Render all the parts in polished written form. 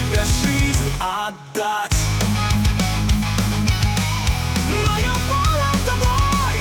тебе жизнь отдать. Моя воля тобой.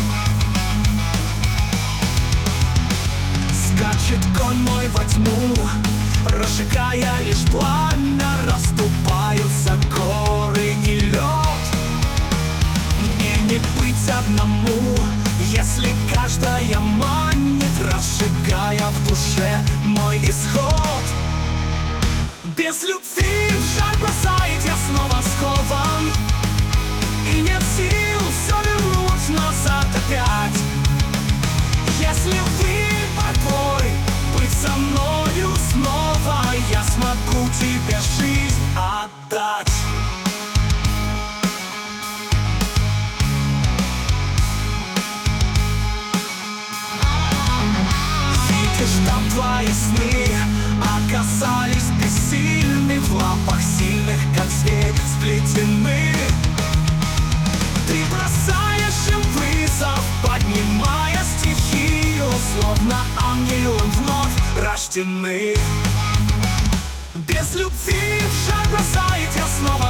Скачет конь мой во тьму, разжигая лишь пламя, расступаются горы и лед. Мне не быть одному, если каждая манит, разжигая в душе мой исход. Без любви в жар бросает, я снова скован, и нет сил все вернуть назад опять. Если выбор твой быть со мною снова, я смогу тебе жизнь отдать. Видишь, там твои сны оказались бессильны, в лапах сильных, как зверь, сплетены. Ты бросаешь им вызов, поднимая стихию, словно ангелом вновь рождены. Без любви в жар бросает, я снова